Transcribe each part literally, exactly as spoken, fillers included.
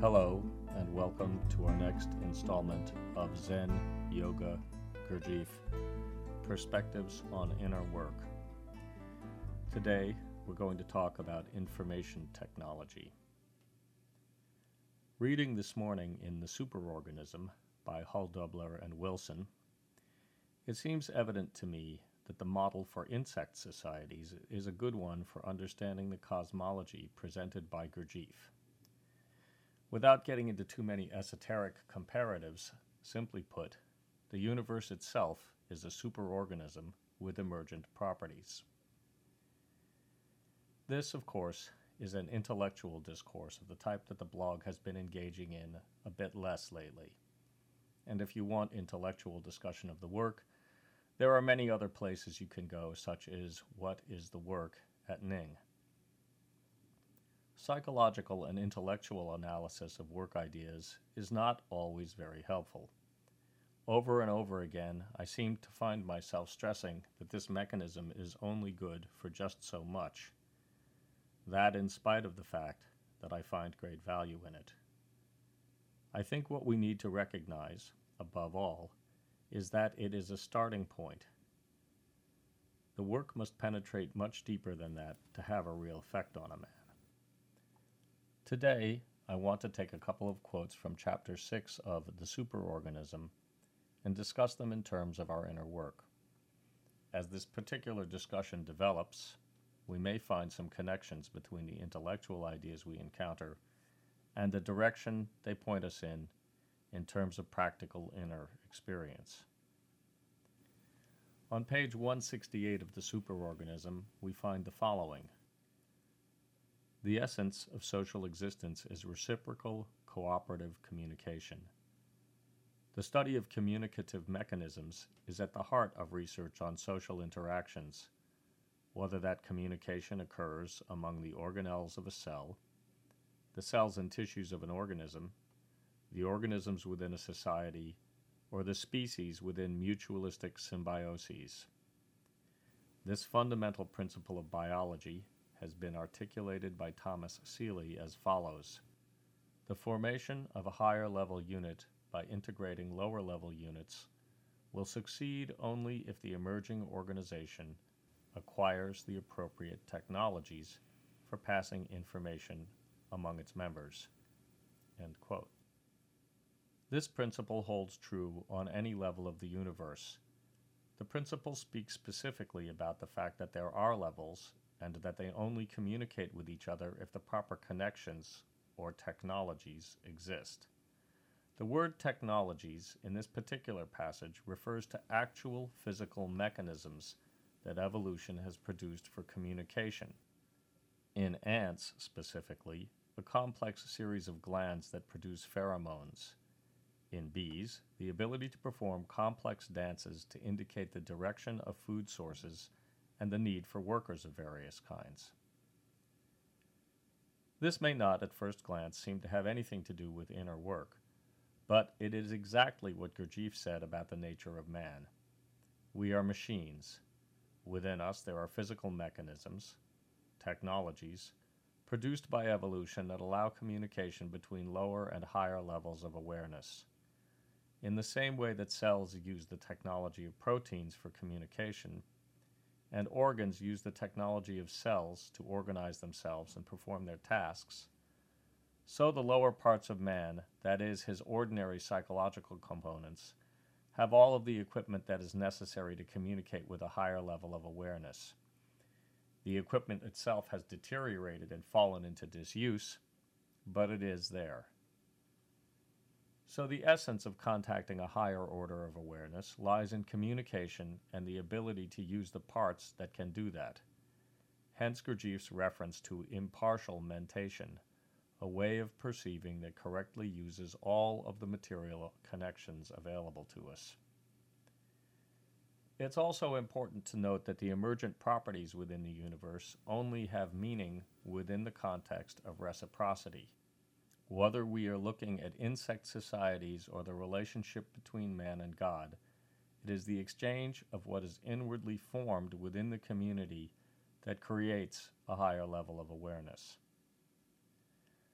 Hello, and welcome to our next installment of Zen Yoga Gurdjieff Perspectives on Inner Work. Today, we're going to talk about information technology. Reading this morning in The Superorganism by Huldubler and Wilson, it seems evident to me that the model for insect societies is a good one for understanding the cosmology presented by Gurdjieff. Without getting into too many esoteric comparatives, simply put, the universe itself is a superorganism with emergent properties. This, of course, is an intellectual discourse of the type that the blog has been engaging in a bit less lately. And if you want intellectual discussion of the work, there are many other places you can go, such as What is the Work at Ning. Psychological and intellectual analysis of work ideas is not always very helpful. Over and over again, I seem to find myself stressing that this mechanism is only good for just so much. That in spite of the fact that I find great value in it. I think what we need to recognize, above all, is that it is a starting point. The work must penetrate much deeper than that to have a real effect on a man. Today, I want to take a couple of quotes from Chapter six of The Superorganism and discuss them in terms of our inner work. As this particular discussion develops, we may find some connections between the intellectual ideas we encounter and the direction they point us in, in terms of practical inner experience. On page one sixty-eight of The Superorganism, we find the following. The essence of social existence is reciprocal, cooperative communication. The study of communicative mechanisms is at the heart of research on social interactions, whether that communication occurs among the organelles of a cell, the cells and tissues of an organism, the organisms within a society, or the species within mutualistic symbioses. This fundamental principle of biology has been articulated by Thomas Seeley as follows. The formation of a higher level unit by integrating lower level units will succeed only if the emerging organization acquires the appropriate technologies for passing information among its members. End quote. This principle holds true on any level of the universe. The principle speaks specifically about the fact that there are levels and that they only communicate with each other if the proper connections or technologies exist. The word technologies in this particular passage refers to actual physical mechanisms that evolution has produced for communication. In ants, specifically, a complex series of glands that produce pheromones. In bees, the ability to perform complex dances to indicate the direction of food sources and the need for workers of various kinds. This may not, at first glance, seem to have anything to do with inner work, but it is exactly what Gurdjieff said about the nature of man. We are machines. Within us there are physical mechanisms, technologies, produced by evolution that allow communication between lower and higher levels of awareness. In the same way that cells use the technology of proteins for communication, and organs use the technology of cells to organize themselves and perform their tasks, so the lower parts of man, that is, his ordinary psychological components, have all of the equipment that is necessary to communicate with a higher level of awareness. The equipment itself has deteriorated and fallen into disuse, but it is there. So the essence of contacting a higher order of awareness lies in communication and the ability to use the parts that can do that. Hence Gurdjieff's reference to impartial mentation, a way of perceiving that correctly uses all of the material connections available to us. It's also important to note that the emergent properties within the universe only have meaning within the context of reciprocity. Whether we are looking at insect societies or the relationship between man and God, it is the exchange of what is inwardly formed within the community that creates a higher level of awareness.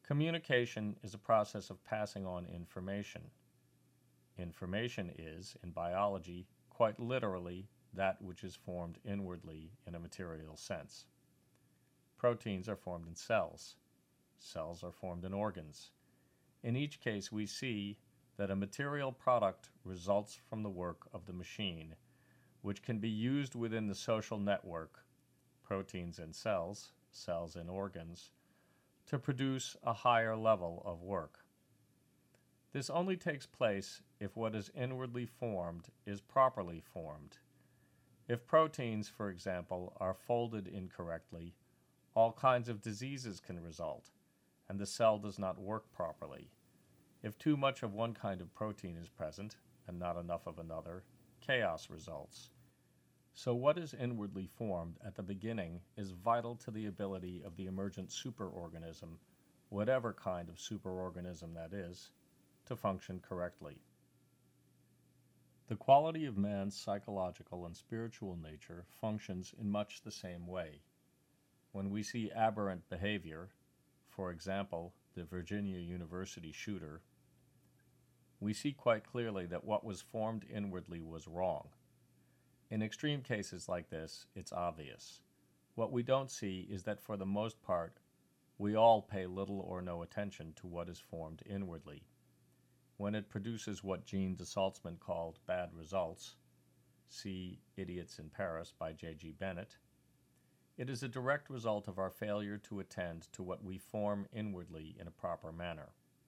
Communication is a process of passing on information. Information is, in biology, quite literally that which is formed inwardly in a material sense. Proteins are formed in cells. Cells are formed in organs. In each case, we see that a material product results from the work of the machine, which can be used within the social network, proteins in cells, cells in organs, to produce a higher level of work. This only takes place if what is inwardly formed is properly formed. If proteins, for example, are folded incorrectly, all kinds of diseases can result, and the cell does not work properly. If too much of one kind of protein is present, and not enough of another, chaos results. So what is inwardly formed at the beginning is vital to the ability of the emergent superorganism, whatever kind of superorganism that is, to function correctly. The quality of man's psychological and spiritual nature functions in much the same way. When we see aberrant behavior, for example, the Virginia University shooter, we see quite clearly that what was formed inwardly was wrong. In extreme cases like this, it's obvious. What we don't see is that for the most part, we all pay little or no attention to what is formed inwardly. When it produces what Jean de Saltzman called bad results, see Idiots in Paris by J G Bennett, it is a direct result of our failure to attend to what we form inwardly in a proper manner.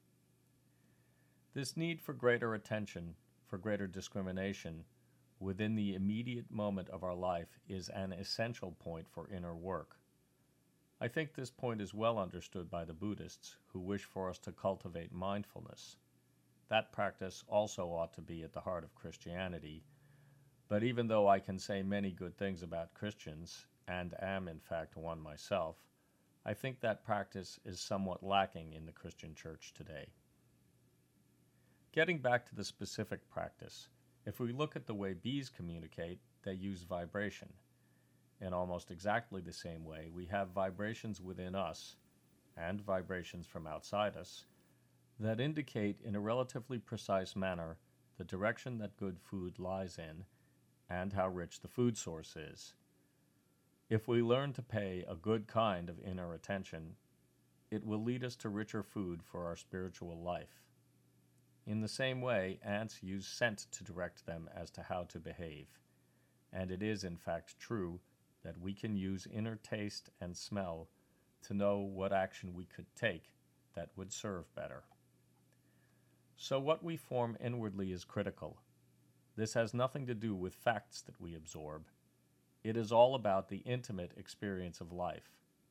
This need for greater attention, for greater discrimination, within the immediate moment of our life is an essential point for inner work. I think this point is well understood by the Buddhists, who wish for us to cultivate mindfulness. That practice also ought to be at the heart of Christianity, but even though I can say many good things about Christians, and am in fact one myself, I think that practice is somewhat lacking in the Christian church today. Getting back to the specific practice, if we look at the way bees communicate, they use vibration. In almost exactly the same way, we have vibrations within us, and vibrations from outside us, that indicate in a relatively precise manner the direction that good food lies in, and how rich the food source is. If we learn to pay a good kind of inner attention, it will lead us to richer food for our spiritual life. In the same way, ants use scent to direct them as to how to behave, and it is in fact true that we can use inner taste and smell to know what action we could take that would serve better. So what we form inwardly is critical. This has nothing to do with facts that we absorb. It is all about the intimate experience of life.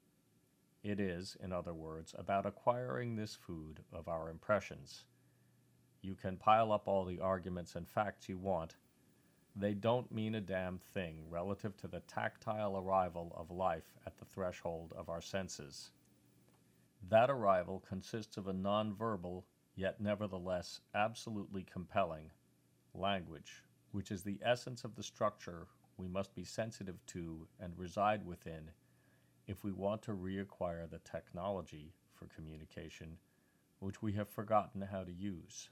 It is, in other words, about acquiring this food of our impressions. You can pile up all the arguments and facts you want. They don't mean a damn thing relative to the tactile arrival of life at the threshold of our senses. That arrival consists of a nonverbal, yet nevertheless absolutely compelling, language, which is the essence of the structure we must be sensitive to and reside within if we want to reacquire the technology for communication which we have forgotten how to use.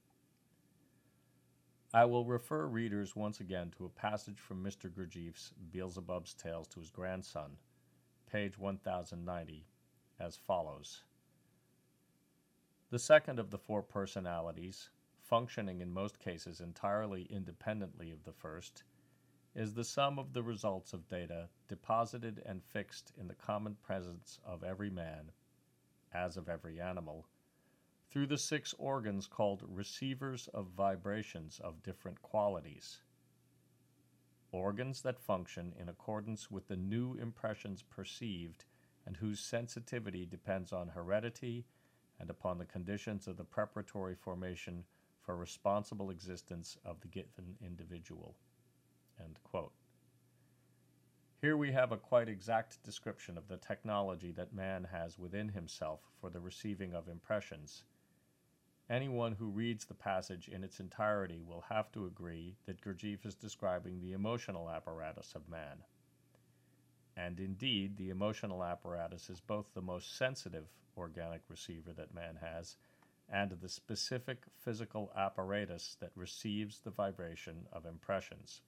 I will refer readers once again to a passage from Mister Gurdjieff's Beelzebub's Tales to his Grandson, page one thousand ninety, as follows. The second of the four personalities, functioning in most cases entirely independently of the first, is the sum of the results of data deposited and fixed in the common presence of every man, as of every animal, through the six organs called receivers of vibrations of different qualities. Organs that function in accordance with the new impressions perceived and whose sensitivity depends on heredity and upon the conditions of the preparatory formation for responsible existence of the given individual. End quote. Here we have a quite exact description of the technology that man has within himself for the receiving of impressions. Anyone who reads the passage in its entirety will have to agree that Gurdjieff is describing the emotional apparatus of man. And indeed, the emotional apparatus is both the most sensitive organic receiver that man has and the specific physical apparatus that receives the vibration of impressions.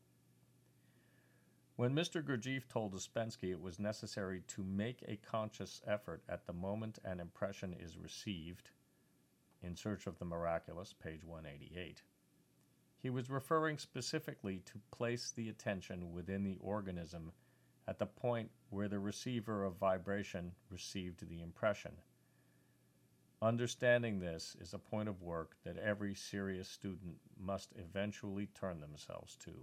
When Mister Gurdjieff told Ouspensky it was necessary to make a conscious effort at the moment an impression is received, In Search of the Miraculous, page one eighty-eight, he was referring specifically to place the attention within the organism at the point where the receiver of vibration received the impression. Understanding this is a point of work that every serious student must eventually turn themselves to.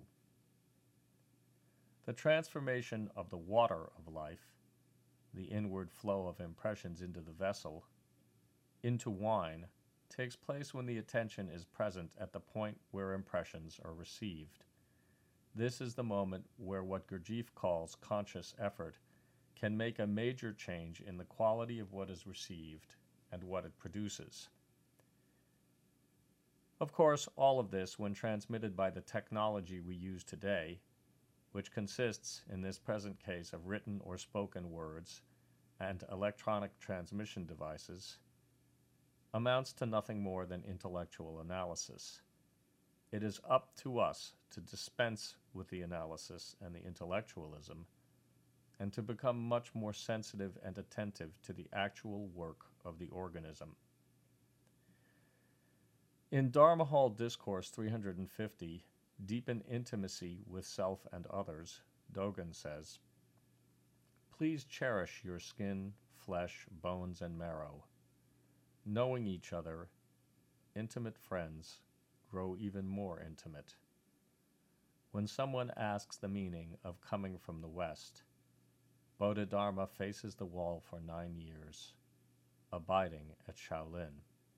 The transformation of the water of life, the inward flow of impressions into the vessel, into wine, takes place when the attention is present at the point where impressions are received. This is the moment where what Gurdjieff calls conscious effort can make a major change in the quality of what is received and what it produces. Of course, all of this, when transmitted by the technology we use today, which consists, in this present case, of written or spoken words and electronic transmission devices, amounts to nothing more than intellectual analysis. It is up to us to dispense with the analysis and the intellectualism, and to become much more sensitive and attentive to the actual work of the organism. In Dharma Hall Discourse three hundred fifty, Deepen Intimacy with Self and Others, Dogen says, "Please cherish your skin, flesh, bones, and marrow. Knowing each other, intimate friends grow even more intimate. When someone asks the meaning of coming from the West, Bodhidharma faces the wall for nine years, abiding at Shaolin."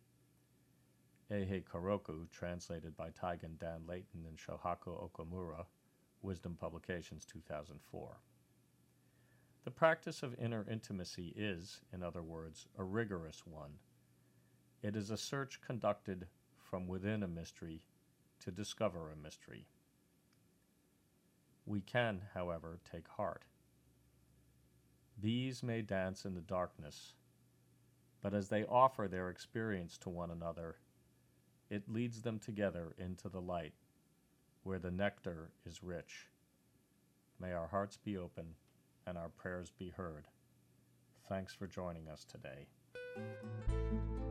Eihei Koroku, translated by Taigen Dan Leighton and Shohaku Okamura, Wisdom Publications, two thousand four. The practice of inner intimacy is, in other words, a rigorous one. It is a search conducted from within a mystery to discover a mystery. We can, however, take heart. Bees may dance in the darkness, but as they offer their experience to one another, it leads them together into the light, where the nectar is rich. May our hearts be open and our prayers be heard. Thanks for joining us today.